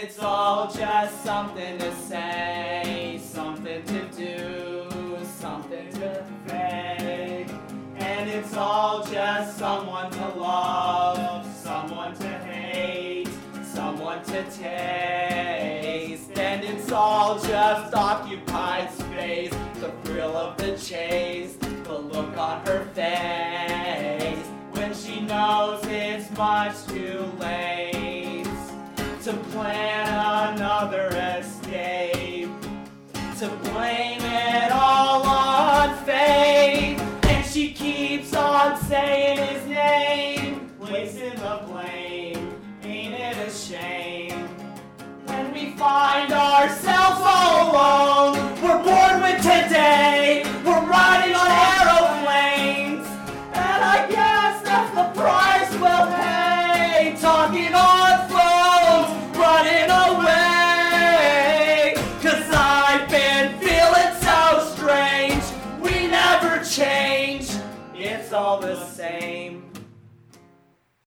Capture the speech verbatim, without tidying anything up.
it's all just something to say, something to do, something to fake. And it's all just someone to love, someone to hate, someone to taste. And it's all just occupied space, the thrill of the chase, the look on her face when she knows it's much too late to plan another escape, to blame it all on fate. And she keeps on saying his name, placing the blame. Ain't it a shame when we find ourselves all alone? We're born with today, we're riding on aeroplanes, and I guess that's the price we'll pay. Talking on phones, running away, 'cause I've been feeling so strange. We never change, it's all the same.